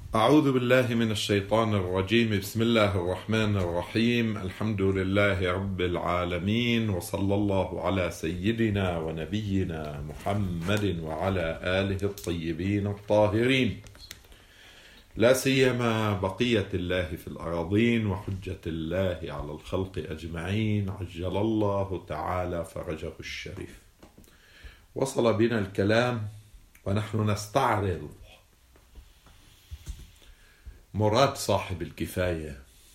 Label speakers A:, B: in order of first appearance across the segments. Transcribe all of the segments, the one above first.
A: أعوذ بالله من الشيطان الرجيم. بسم الله الرحمن الرحيم. الحمد لله رب العالمين، وصلى الله على سيدنا ونبينا محمد وعلى آله الطيبين الطاهرين، لا سيما بقية الله في الأراضين وحجة الله على الخلق أجمعين، عجل الله تعالى فرجه الشريف. وصل بنا الكلام ونحن نستعرض مراد صاحب الكفاية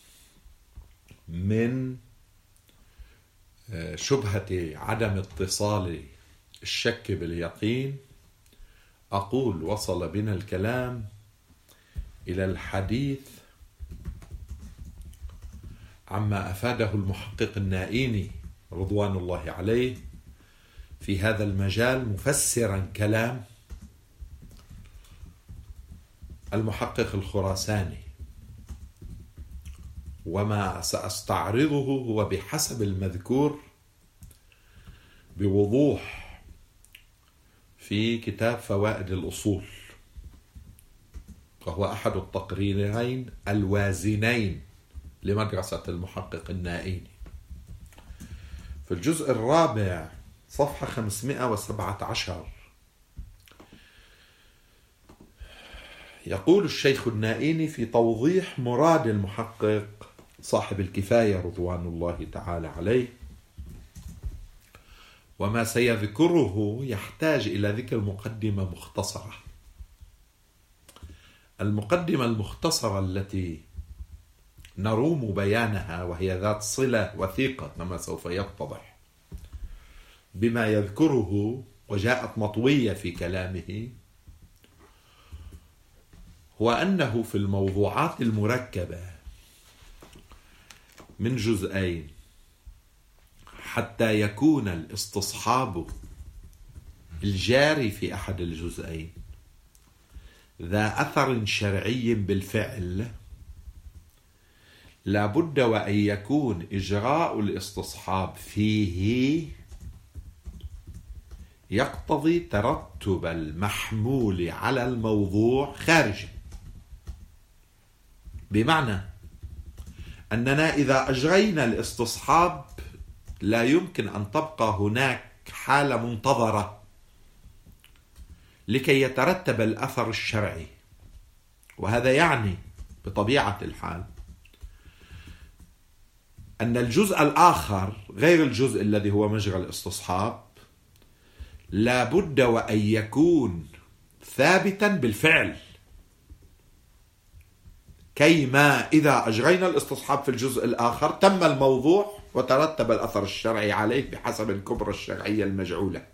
A: من شبهة عدم اتصال الشك باليقين. أقول وصل بنا الكلام إلى الحديث عما أفاده المحقق النائيني رضوان الله عليه في هذا المجال، مفسرا كلام المحقق الخراساني. وما سأستعرضه هو بحسب المذكور بوضوح في كتاب فوائد الأصول، وهو أحد التقريرين الوازنين لمدرسة المحقق النائيني. في الجزء الرابع صفحة 517 يقول الشيخ النائيني في توضيح مراد المحقق صاحب الكفاية رضوان الله تعالى عليه، وما سيذكره يحتاج إلى ذكر مقدمة مختصرة. المقدمة المختصرة التي نروم بيانها، وهي ذات صلة وثيقة كما سوف يتضح بما يذكره، وجاءت مطوية في كلامه، هو أنه في الموضوعات المركبة من جزئين، حتى يكون الاستصحاب الجاري في أحد الجزئين ذا أثر شرعي بالفعل، لابد وأن يكون إجراء الاستصحاب فيه يقتضي ترتب المحمول على الموضوع خارجه. بمعنى أننا إذا أجرينا الاستصحاب لا يمكن أن تبقى هناك حالة منتظرة لكي يترتب الأثر الشرعي، وهذا يعني بطبيعة الحال أن الجزء الآخر غير الجزء الذي هو مجرى الاستصحاب لا بد وأن يكون ثابتا بالفعل، كيما إذا أجرينا الاستصحاب في الجزء الآخر تم الموضوع وترتب الأثر الشرعي عليه بحسب الكبرى الشرعية المجعولة.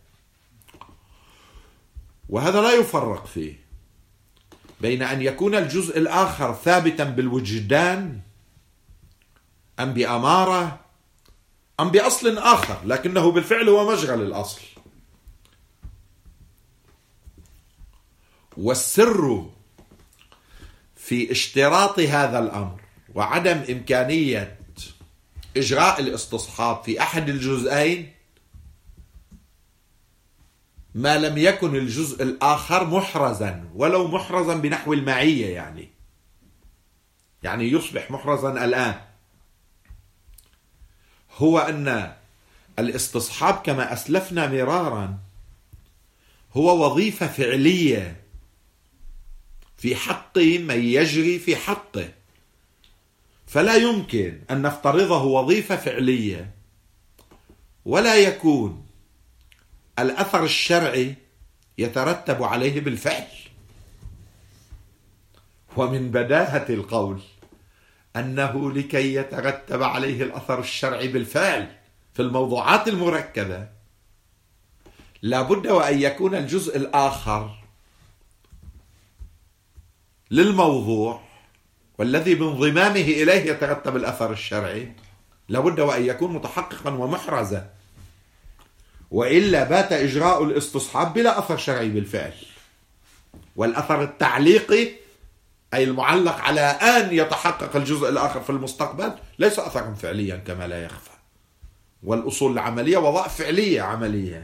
A: وهذا لا يفرق فيه بين أن يكون الجزء الآخر ثابتا بالوجدان أم بأمارة أم بأصل آخر، لكنه بالفعل هو مجرى للأصل. والسر في اشتراط هذا الأمر وعدم إمكانية إجراء الاستصحاب في أحد الجزئين ما لم يكن الجزء الآخر محرزا، ولو محرزا بنحو المعية، يعني يصبح محرزا الآن، هو أن الاستصحاب كما أسلفنا مرارا هو وظيفة فعلية في حق من يجري في حقه، فلا يمكن أن نفترضه وظيفة فعلية ولا يكون الأثر الشرعي يترتب عليه بالفعل. ومن بداهة القول أنه لكي يترتب عليه الأثر الشرعي بالفعل في الموضوعات المركبة لابد وأن يكون الجزء الآخر للموضوع والذي بانضمامه إليه يترتب الأثر الشرعي لابد وأن يكون متحققا ومحرزا، وإلا بات إجراء الاستصحاب بلا أثر شرعي بالفعل. والأثر التعليقي أي المعلق على أن يتحقق الجزء الآخر في المستقبل ليس أثرا فعليا كما لا يخفى. والأصول العملية وظائف فعلية عملية.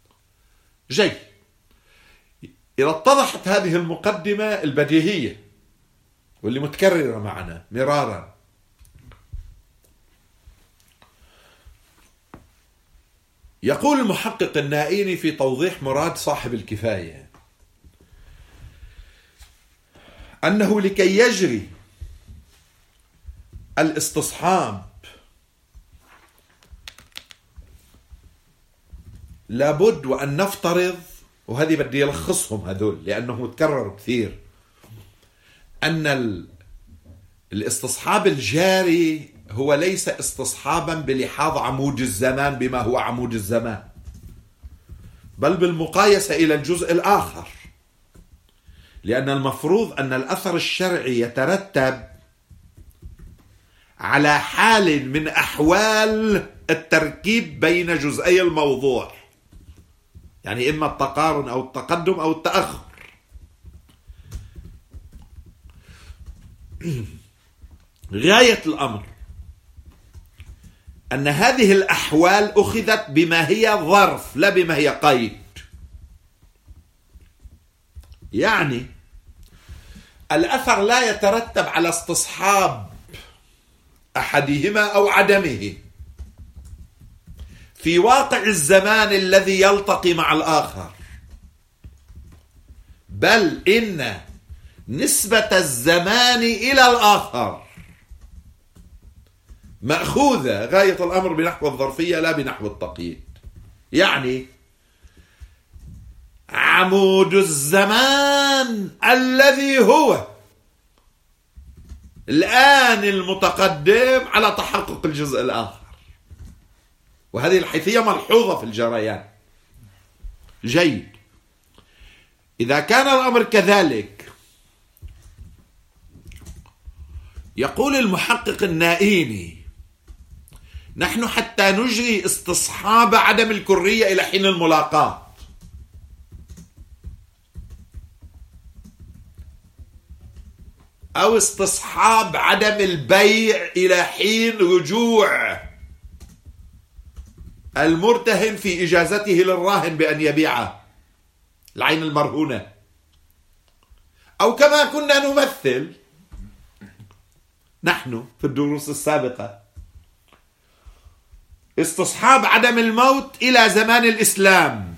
A: إذا اتضحت هذه المقدمة البديهية واللي متكررة معنا مرارا. يقول المحقق النائيني في توضيح مراد صاحب الكفاية أنه لكي يجري الاستصحاب لابد وأن نفترض، وهذه بدي يلخصهم هذول لأنهم تكرروا كثير، أن الاستصحاب الجاري هو ليس استصحابا بلحاظ عمود الزمان بما هو عمود الزمان، بل بالمقايسة إلى الجزء الآخر، لأن المفروض أن الأثر الشرعي يترتب على حال من أحوال التركيب بين جزئي الموضوع، يعني إما التقارن أو التقدم أو التأخر. غاية الأمر أن هذه الأحوال أخذت بما هي ظرف لا بما هي قيد. يعني الأثر لا يترتب على استصحاب أحدهما أو عدمه في واقع الزمان الذي يلتقي مع الآخر، بل إن نسبة الزمان إلى الآخر مأخوذة غاية الأمر بنحو الظرفية لا بنحو التقييد. يعني عمود الزمان الذي هو الآن المتقدم على تحقق الجزء الآخر، وهذه الحيثية ملحوظة في الجريان. جيد. إذا كان الأمر كذلك، يقول المحقق النائيني: نحن حتى نجري استصحاب عدم الكرية إلى حين الملاقاة أو استصحاب عدم البيع إلى حين رجوع المرتهن في إجازته للراهن بأن يبيعه، العين المرهونة، أو كما كنا نمثل نحن في الدروس السابقة استصحاب عدم الموت إلى زمان الإسلام.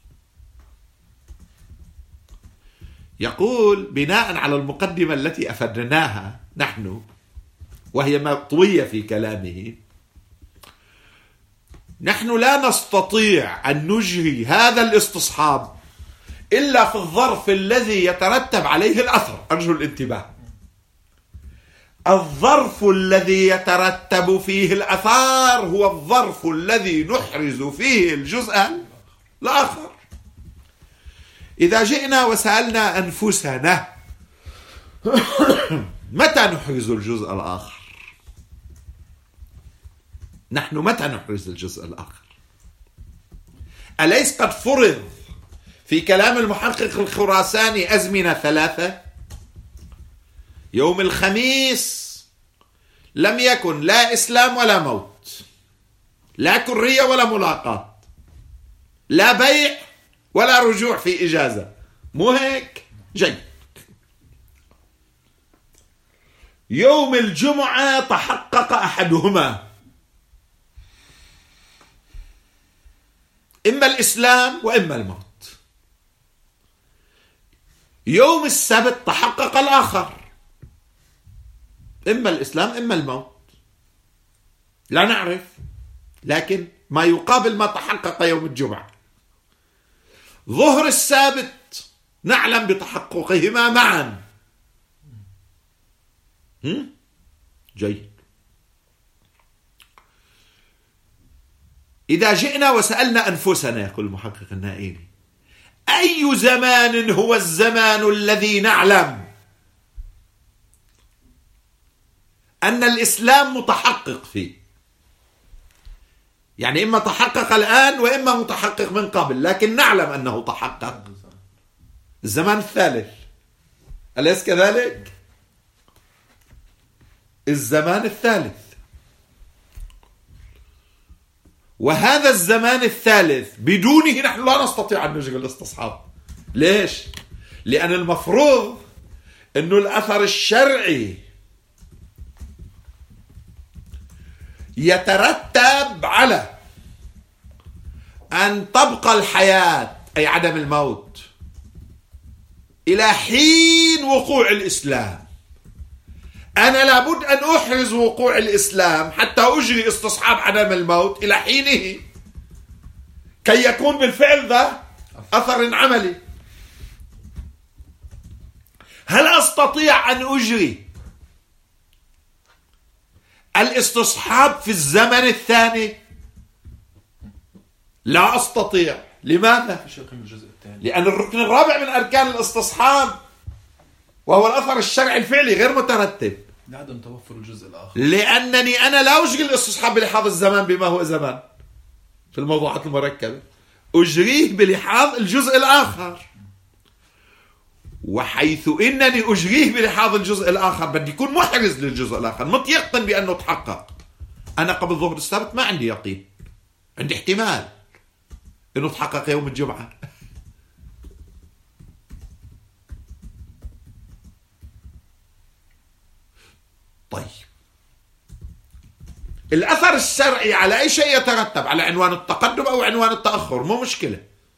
A: يقول بناء على المقدمة التي أفدناها نحن وهي مطوية في كلامه: نحن لا نستطيع أن نجري هذا الاستصحاب إلا في الظرف الذي يترتب عليه الأثر. أرجو الانتباه، الظرف الذي يترتب فيه الأثار هو الظرف الذي نحرز فيه الجزء الآخر. إذا جئنا وسألنا أنفسنا متى نحرز الجزء الآخر؟ نحن متى نحرز الجزء الآخر؟ أليس قد فرض في كلام المحقق الخراساني أزمنة ثلاثة؟ يوم الخميس لم يكن لا إسلام ولا موت، لا كرية ولا ملاقاة، لا بيع ولا رجوع في إجازة، مو هيك؟ جيد. يوم الجمعة تحقق أحدهما، إما الإسلام وإما الموت. يوم السبت تحقق الآخر، إما الإسلام إما الموت، لا نعرف، لكن ما يقابل ما تحقق يوم الجمعة. ظهر السبت نعلم بتحققهما معا. جيد. إذا جئنا وسألنا أنفسنا، يقول المحقق النائيني: أي زمان هو الزمان الذي نعلم أن الإسلام متحقق فيه؟ يعني إما تحقق الآن وإما متحقق من قبل، لكن نعلم أنه تحقق. الزمان الثالث، أليس كذلك؟ الزمان الثالث. وهذا الزمان الثالث بدونه نحن لا نستطيع أن نجري الاستصحاب. ليش؟ لأن المفروض أنه الأثر الشرعي يترتب على أن تبقى الحياة أي عدم الموت إلى حين وقوع الإسلام. أنا لابد أن أحرز وقوع الإسلام حتى أجري استصحاب عدم الموت إلى حينه كي يكون بالفعل ذا أثر عملي. هل أستطيع أن أجري الاستصحاب في الزمن الثاني؟ لا أستطيع. لماذا؟ لأن الركن الرابع من أركان الاستصحاب وهو الأثر الشرعي الفعلي غير مترتب
B: لعدم توفر الجزء الآخر،
A: لأنني أنا لا أجري الاستصحاب بلحاظ الزمان بما هو زمان في الموضوعات المركبة، أجريه بلحاظ الجزء الآخر. وحيث إنني أجريه بلحاظ الجزء الآخر بدي يكون محرز للجزء الآخر، متيقن بأنه تحقق. أنا قبل ظهر السبت ما عندي يقين، عندي احتمال أنه تحقق يوم الجمعة. طيب الأثر الشرعي على أي شيء يترتب؟ على عنوان التقدم أو عنوان التأخر، مو مشكلة.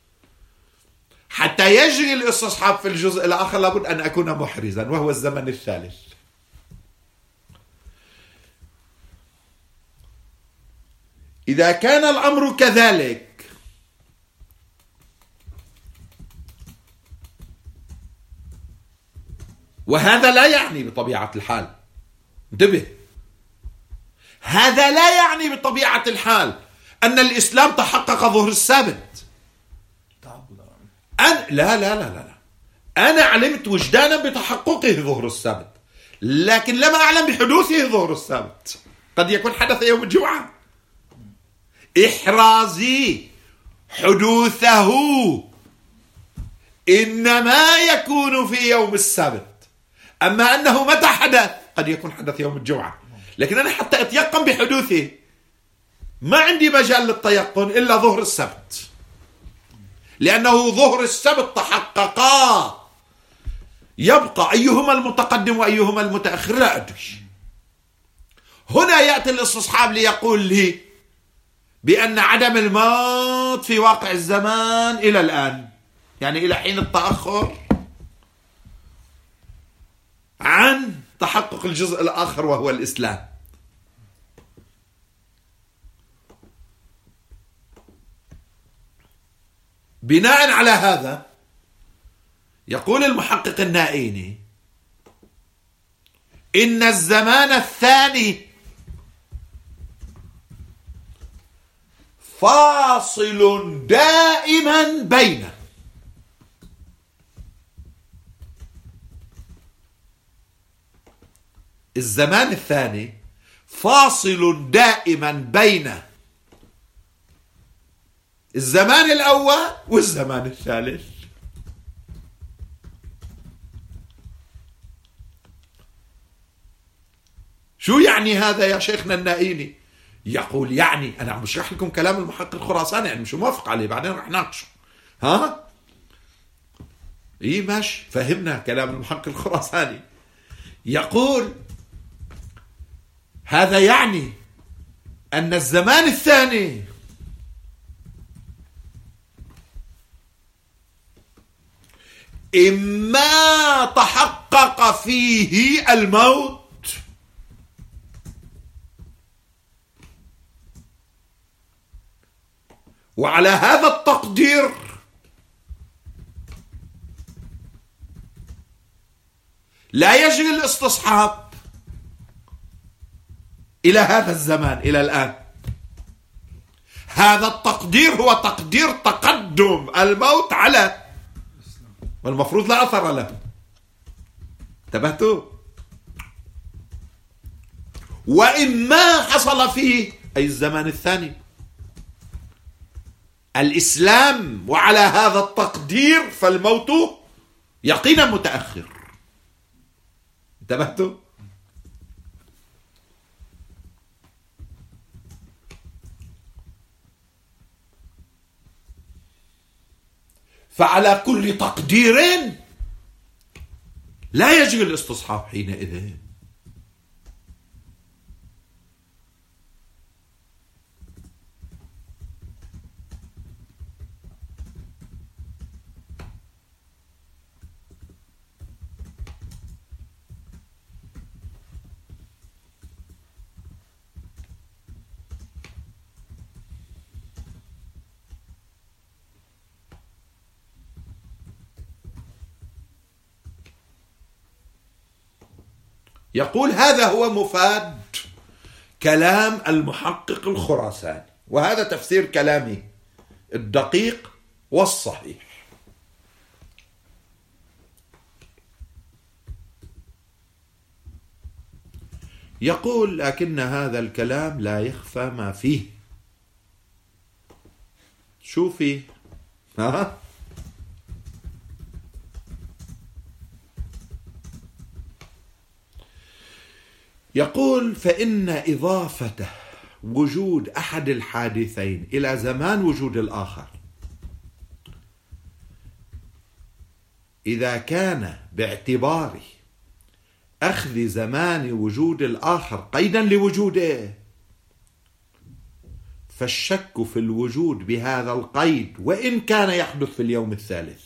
A: حتى يجري الاستصحاب في الجزء الآخر لابد أن أكون محرزا وهو الزمن الثالث. إذا كان الأمر كذلك وهذا لا يعني بطبيعة الحال، انتبه، هذا لا يعني بطبيعة الحال أن الإسلام تحقق ظهر السبت. لا أنا علمت وجدانا بتحققه ظهر السبت، لكن لم أعلم بحدوثه ظهر السبت. قد يكون حدث يوم الجمعة. إحرازي حدوثه إنما يكون في يوم السبت، أما أنه متى حدث قد يكون حدث يوم الجمعة، لكن أنا حتى أتيقن بحدوثه ما عندي مجال للتيقن إلا ظهر السبت، لأنه ظهر السبت تحققا. يبقى أيهما المتقدم وأيهما المتأخر لا أدري. هنا يأتي الاستصحاب ليقول لي بأن عدم الموت في واقع الزمان إلى الآن، يعني إلى حين التأخر عن تحقق الجزء الآخر وهو الإسلام. بناء على هذا يقول المحقق النائيني إن الزمان الثاني فاصل دائما بين الزمان الثاني فاصل دائما بين الزمان الأول والزمان الثالث. شو يعني هذا يا شيخنا النائيني؟ يقول يعني أنا عم بشرح لكم كلام المحقق الخراساني، يعني مش موافق عليه، بعدين رح ناقشه. ها؟ إيه ماشي، فهمنا كلام المحقق الخراساني. يقول هذا يعني أن الزمان الثاني إما تحقق فيه الموت وعلى هذا التقدير لا يجري الاستصحاب إلى هذا الزمان إلى الآن. هذا التقدير هو تقدير تقدم الموت على، والمفروض لا أثر له. انتبهتوا؟ وإما حصل فيه أي الزمان الثاني الإسلام وعلى هذا التقدير فالموت يقينا متأخر. انتبهتوا؟ فعلى كل تقدير لا يجري الاستصحاب حينئذ. يقول هذا هو مفاد كلام المحقق الخراساني، وهذا تفسير كلامه الدقيق والصحيح. يقول لكن هذا الكلام لا يخفى ما فيه. شو فيه؟ يقول فإن إضافة وجود أحد الحادثين إلى زمان وجود الآخر إذا كان باعتبار أخذ زمان وجود الآخر قيدا لوجوده، فالشك في الوجود بهذا القيد وإن كان يحدث في اليوم الثالث،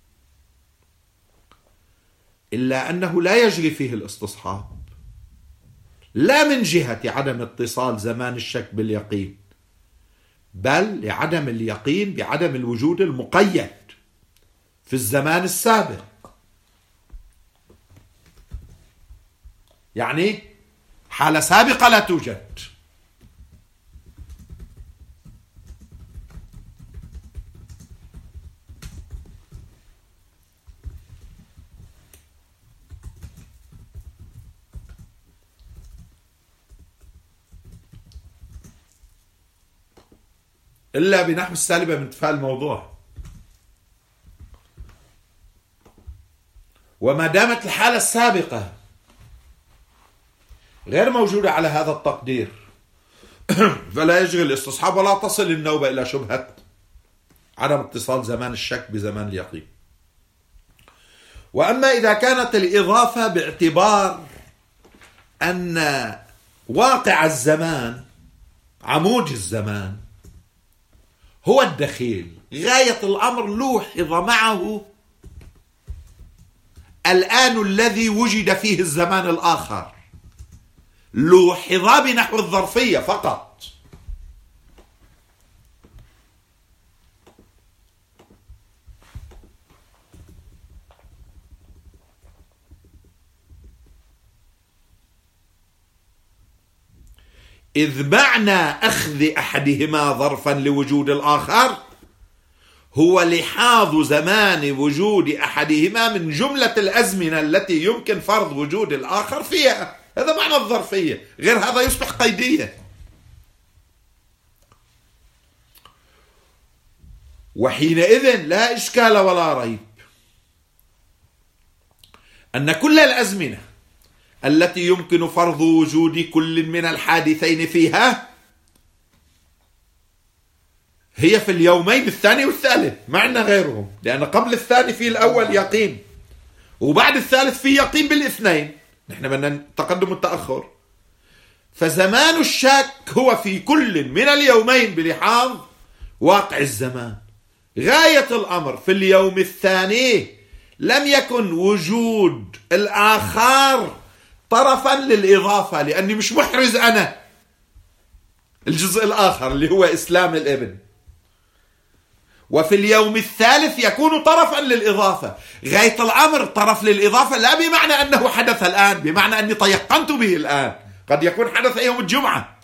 A: إلا أنه لا يجري فيه الاستصحاب، لا من جهة عدم اتصال زمان الشك باليقين، بل لعدم اليقين بعدم الوجود المقيد في الزمان السابق. يعني حالة سابقة لا توجد. إلا بنحو السالبة من تفاعل الموضوع. وما دامت الحالة السابقة غير موجودة على هذا التقدير فلا يجري الاستصحاب ولا تصل النوبة إلى شبهة عدم اتصال زمان الشك بزمان اليقين. وأما إذا كانت الإضافة باعتبار أن واقع الزمان عمود الزمان هو الدخيل، غاية الأمر لوحظ معه الآن الذي وجد فيه الزمان الآخر، لوحظ بنحو الظرفية فقط. إذ معنى أخذ أحدهما ظرفا لوجود الآخر هو لحاظ زمان وجود أحدهما من جملة الأزمنة التي يمكن فرض وجود الآخر فيها. هذا معنى الظرفية، غير هذا يصبح قيدية. وحينئذ لا إشكال ولا ريب أن كل الأزمنة التي يمكن فرض وجود كل من الحادثين فيها هي في اليومين الثاني والثالث، ما عندنا غيرهم، لأن قبل الثاني في الأول يقين وبعد الثالث في يقين بالاثنين، نحن بدنا تقدم والتأخر. فزمان الشك هو في كل من اليومين بلحاظ واقع الزمان. غاية الأمر في اليوم الثاني لم يكن وجود الآخر طرفا للإضافة، لأني مش محرز أنا الجزء الآخر اللي هو إسلام الابن. وفي اليوم الثالث يكون طرفا للإضافة. غاية الأمر طرف للإضافة لا بمعنى أنه حدث الآن، بمعنى أني تيقنت به الآن، قد يكون حدث يوم الجمعة.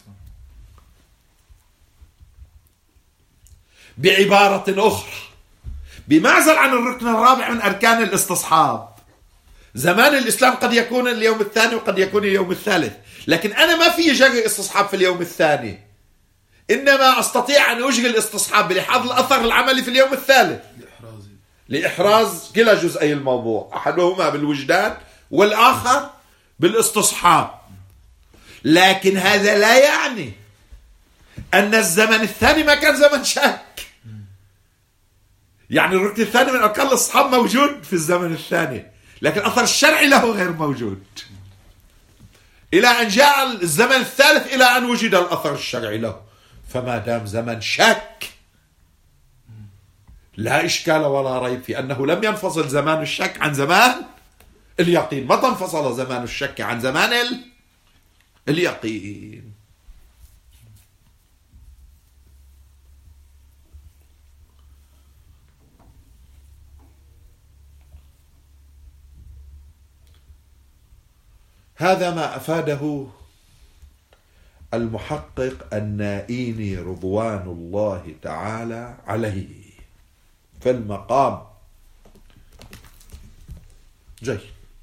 A: بعبارة أخرى، بمعزل عن الركن الرابع من أركان الاستصحاب، زمان الإسلام قد يكون اليوم الثاني وقد يكون اليوم الثالث، لكن أنا ما في جري استصحاب في اليوم الثاني، إنما أستطيع أن أجري الاستصحاب بلحاظ الأثر العملي في اليوم الثالث لإحراز كلا جزئي الموضوع، أحدهما بالوجدان والآخر بالاستصحاب. لكن هذا لا يعني أن الزمن الثاني ما كان زمن شك. يعني الركن الثاني من أركان الاستصحاب موجود في الزمن الثاني، لكن الأثر الشرعي له غير موجود، إلى أن جاء الزمن الثالث إلى أن وجد الأثر الشرعي له. فما دام زمن شك لا إشكال ولا ريب في أنه لم ينفصل زمان الشك عن زمان اليقين. متى انفصل زمان الشك عن زمان اليقين؟ هذا ما أفاده المحقق النائيني رضوان الله تعالى عليه في المقام. جيد.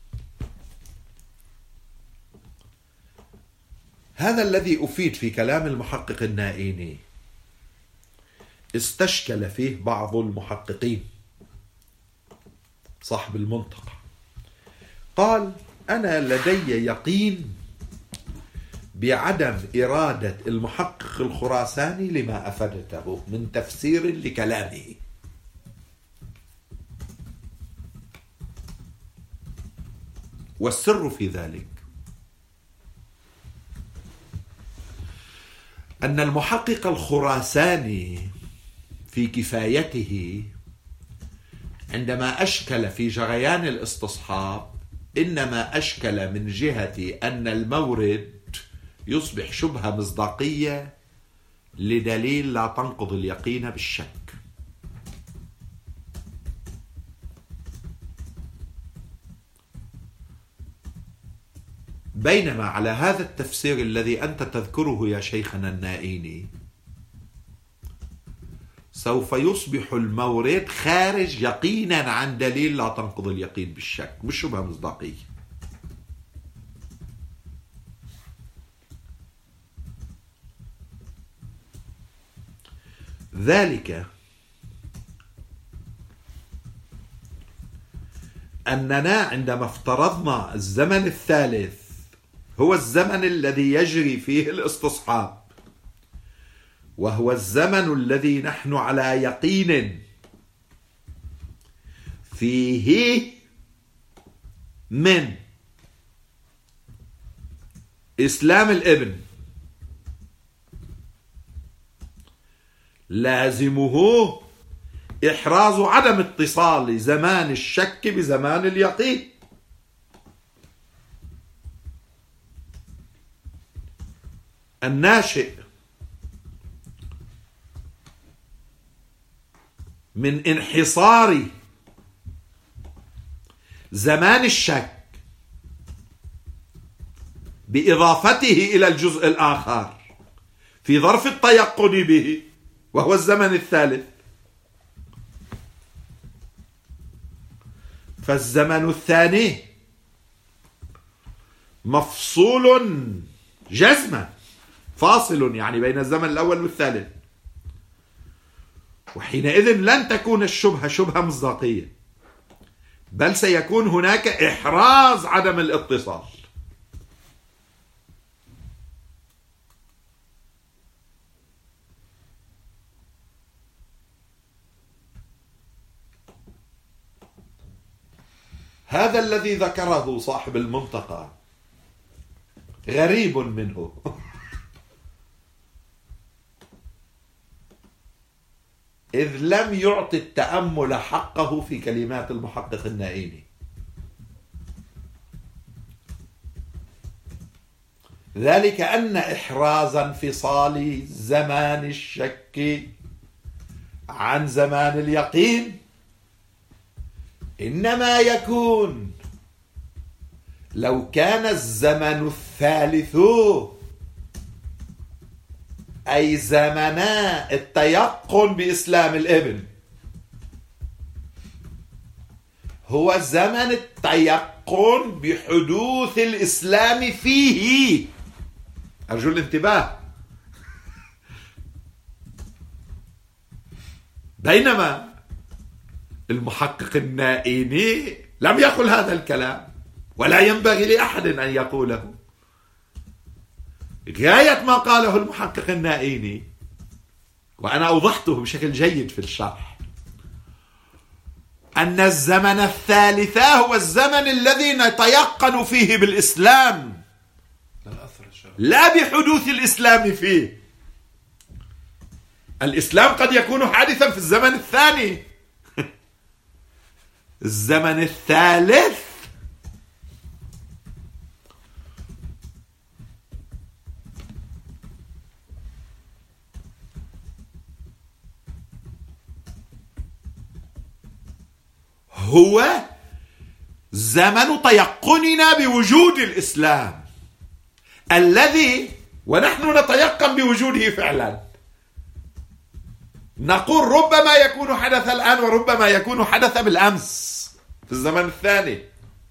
A: هذا الذي أفيد في كلام المحقق النائيني استشكل فيه بعض المحققين. صاحب المنطقة قال: أنا لدي يقين بعدم إرادة المحقق الخراساني لما أفادته من تفسير لكلامه. والسر في ذلك أن المحقق الخراساني في كفايته عندما أشكل في جريان الاستصحاب إنما أشكل من جهة أن المورد يصبح شبهة مصداقية لدليل لا تنقض اليقين بالشك. بينما على هذا التفسير الذي أنت تذكره يا شيخنا النائيني سوف يصبح المورد خارج يقينا عن دليل لا تنقض اليقين بالشك، مش شبهة مصداقية. ذلك أننا عندما افترضنا الزمن الثالث هو الزمن الذي يجري فيه الاستصحاب، وهو الزمن الذي نحن على يقين فيه من إسلام الابن، لازمه إحراز عدم اتصال زمان الشك بزمان اليقين. الناشئ من انحصار زمان الشك بإضافته إلى الجزء الآخر في ظرف التيقن به وهو الزمن الثالث، فالزمن الثاني مفصول جزما، فاصل يعني بين الزمن الأول والثالث، وحينئذ لن تكون الشبهة شبهة مصداقية، بل سيكون هناك إحراز عدم الاتصال. هذا الذي ذكره صاحب المنطقة غريب منه إذ لم يعطي التأمل حقه في كلمات المحقق النائيني. ذلك أن إحراز انفصال زمان الشك عن زمان اليقين إنما يكون لو كان الزمن الثالث أي زمنا التيقن بإسلام الابن هو زمن التيقن بحدوث الإسلام فيه. أرجو الانتباه. بينما المحقق النائيني لم يقل هذا الكلام ولا ينبغي لأحد أن يقوله. غاية ما قاله المحقق النائيني وأنا أوضحته بشكل جيد في الشرح أن الزمن الثالث هو الزمن الذي نتيقن فيه بالإسلام، لا بحدوث الإسلام فيه. الإسلام قد يكون حادثا في الزمن الثاني. الزمن الثالث هو زمن تيقننا بوجود الإسلام الذي ونحن نتيقن بوجوده فعلا. نقول ربما يكون حدث الآن وربما يكون حدث بالأمس في الزمن الثاني.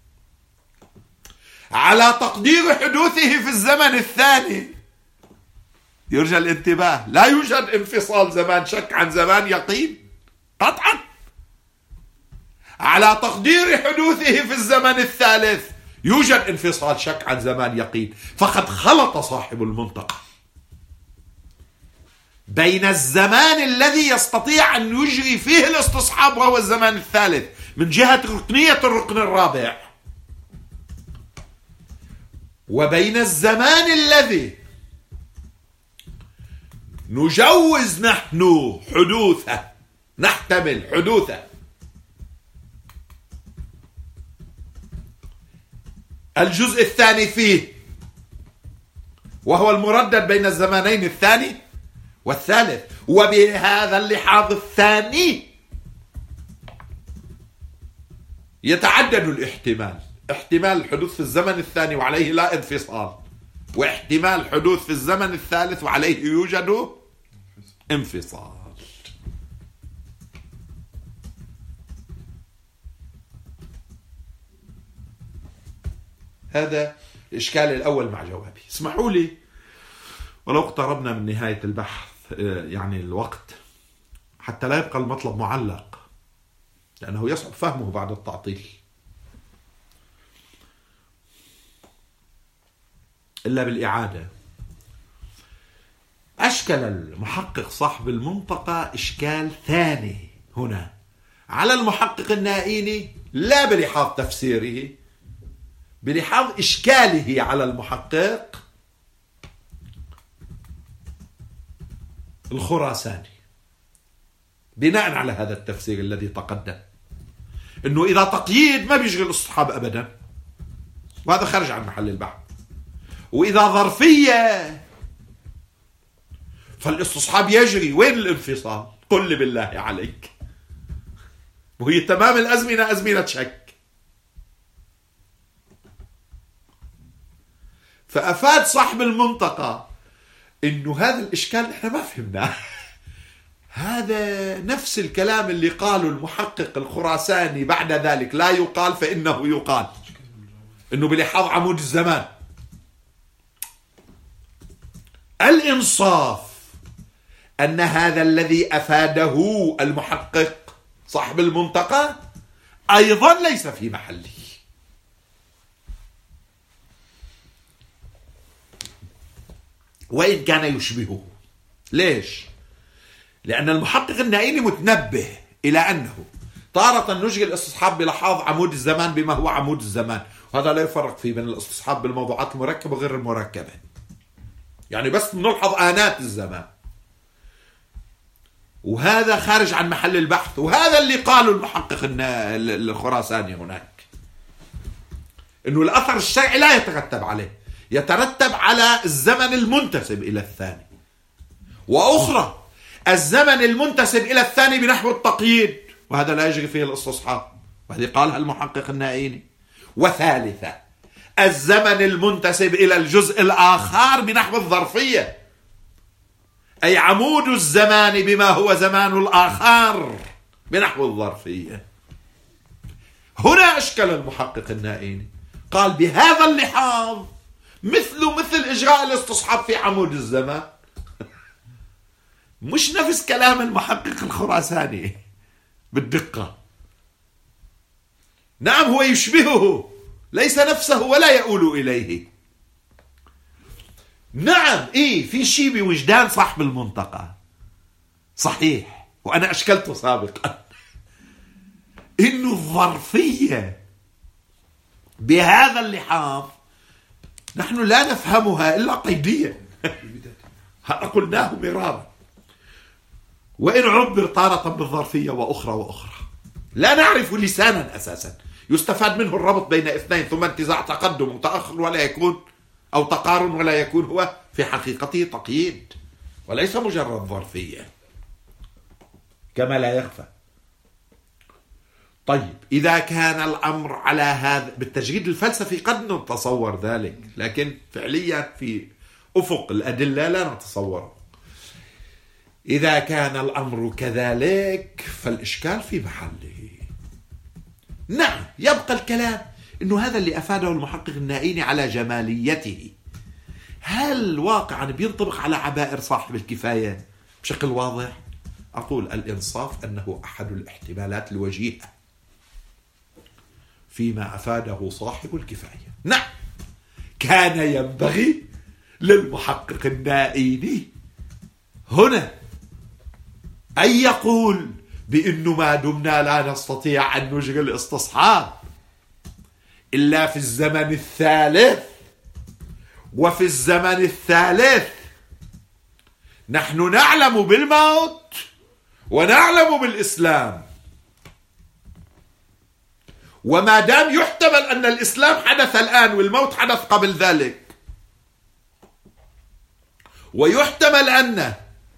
A: على تقدير حدوثه في الزمن الثاني يرجى الانتباه، لا يوجد انفصال زمان شك عن زمان يقين قطعا. على تقدير حدوثه في الزمن الثالث يوجد انفصال شك عن زمان يقين. فقد خلط صاحب المنطقة بين الزمان الذي يستطيع أن يجري فيه الاستصحاب وهو الزمان الثالث من جهة ركنية الركن الرابع، وبين الزمان الذي نجوز نحن حدوثه، نحتمل حدوثه، الجزء الثاني فيه وهو المردد بين الزمانين الثاني والثالث. وبهذا اللحاظ الثاني يتعدد الاحتمال، احتمال الحدوث في الزمن الثاني وعليه لا انفصال، واحتمال الحدوث في الزمن الثالث وعليه يوجد انفصال. هذا الإشكال الأول مع جوابي. اسمحوا لي ولو اقتربنا من نهاية البحث يعني الوقت حتى لا يبقى المطلب معلق، لأنه يصعب فهمه بعد التعطيل، إلا بالإعادة. أشكل المحقق صاحب المنطقة إشكال ثاني هنا على المحقق النائيني، لا بلحاظ تفسيره، بلحاظ إشكاله على المحقق الخراساني، بناء على هذا التفسير الذي تقدم، إنه إذا تقييد ما بيشغل الاستصحاب أبدا، وهذا خارج عن محل البحث، وإذا ظرفية فالاستصحاب يجري. وين الانفصال؟ قل لي بالله عليك، وهي تمام الأزمنة أزمنة شك. فأفاد صاحب المنطقة إنه هذا الإشكال إحنا ما فهمناه. هذا نفس الكلام اللي قاله المحقق الخراساني بعد ذلك، لا يقال فإنه يقال، إنه بلحاظ عمود الزمان. الإنصاف أن هذا الذي أفاده المحقق صاحب المنطقة أيضا ليس في محله، وإن كان يشبهه. ليش؟ لأن المحقق النائيني متنبه إلى أنه تارة نجري الاستصحاب بلحاظ عمود الزمان بما هو عمود الزمان، وهذا لا يفرق فيه بين الاستصحاب بالموضوعات المركبة وغير المركبة، يعني بس نلحظ آنات الزمان، وهذا خارج عن محل البحث. وهذا اللي قاله المحقق الخراساني هناك، إنه الأثر الشرعي لا يترتب عليه، يترتب على الزمن المنتسب إلى الثاني. وأخرى الزمن المنتسب إلى الثاني بنحو التقييد، وهذا لا يجري فيه الاستصحاب، وهذه قالها المحقق النائيني. وثالثة الزمن المنتسب إلى الجزء الآخر بنحو الظرفية، أي عمود الزمان بما هو زمان الآخر بنحو الظرفية. هنا أشكل المحقق النائيني، قال بهذا اللحاظ مثل إجراء الاستصحاب في عمود الزمان. مش نفس كلام المحقق الخراساني بالدقة. نعم هو يشبهه، ليس نفسه ولا يؤول إليه. نعم في شيء بوجدان صاحب المنطقة صحيح، وأنا أشكلته سابقا، إنه الظرفية بهذا اللحاظ نحن لا نفهمها إلا قيديا. هذا قلناه مرارا. وإن عبر تارة بالظرفية وأخرى لا نعرف لسانا أساسا يستفاد منه الربط بين اثنين ثم انتزاع تقدم وتأخر ولا يكون، أو تقارن ولا يكون، هو في حقيقته تقييد وليس مجرد ظرفية كما لا يخفى. طيب إذا كان الأمر على هذا بالتجريد الفلسفي قد نتصور ذلك، لكن فعليا في أفق الأدلة لا نتصوره. إذا كان الأمر كذلك فالإشكال في محله. نعم، يبقى الكلام إنه هذا اللي أفاده المحقق النائيني على جماليته، هل واقعا بينطبق على عبائر صاحب الكفاية بشكل واضح؟ أقول الإنصاف أنه أحد الاحتمالات الوجيهة فيما أفاده صاحب الكفاية. نعم، كان ينبغي للمحقق النائيني هنا أن يقول بأنه ما دمنا لا نستطيع أن نجري الاستصحاب إلا في الزمن الثالث، وفي الزمن الثالث نحن نعلم بالموت ونعلم بالإسلام، وما دام يحتمل أن الإسلام حدث الآن والموت حدث قبل ذلك، ويحتمل أن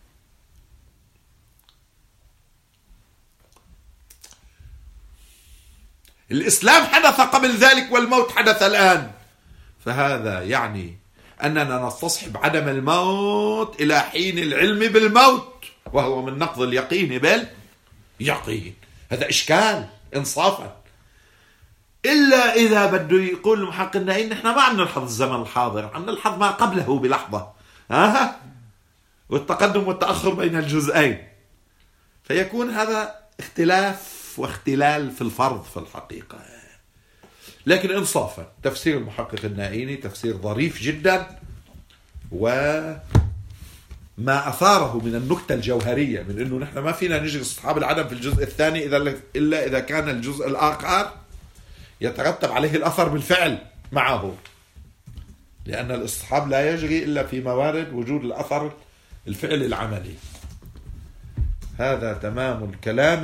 A: الإسلام حدث قبل ذلك والموت حدث الآن، فهذا يعني أننا نستصحب عدم الموت إلى حين العلم بالموت، وهو من نقض اليقين باليقين. هذا إشكال إنصافا. إلا إذا بده يقول المحقق النائي نحن ما عم نلحظ الزمن الحاضر، عم نلحظ ما قبله بلحظة، والتقدم والتأخر بين الجزئين، فيكون هذا اختلاف واختلال في الفرض في الحقيقة. لكن إنصافا تفسير المحقق النائيني تفسير ظريف جدا، وما أثاره من النكتة الجوهرية من أنه نحن ما فينا نجري استصحاب العدم في الجزء الثاني إلا إذا كان الجزء الآخر يترتب عليه الأثر بالفعل معه، لأن الاستصحاب لا يجري إلا في موارد وجود الأثر الفعل العملي. هذا تمام الكلام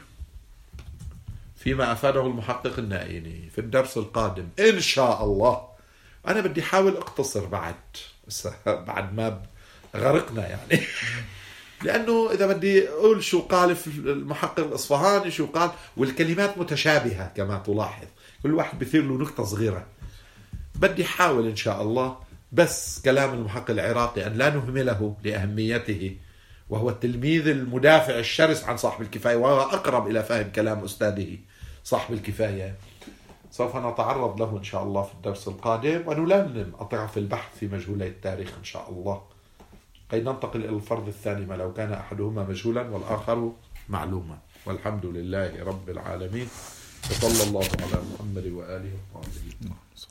A: فيما أفاده المحقق النائيني. في الدرس القادم إن شاء الله أنا بدي أحاول أقتصر بعد ما غرقنا يعني لأنه إذا بدي أقول شو قال في المحقق الإصفهاني شو قال، والكلمات متشابهة كما تلاحظ، كل واحد بيثير له نقطة صغيرة. بدي أحاول إن شاء الله بس كلام المحقق العراقي أن لا نهمله لأهميته، وهو التلميذ المدافع الشرس عن صاحب الكفاية، وهو أقرب إلى فهم كلام أستاذه صاحب الكفاية. سوف نتعرض له إن شاء الله في الدرس القادم، ونلملم أطراف البحث في مجهولي التاريخ إن شاء الله، كي ننتقل إلى الفرض الثاني ما لو كان أحدهما مجهولا والآخر معلوما. والحمد لله رب العالمين، وصلى الله على محمد وآله وصحبه.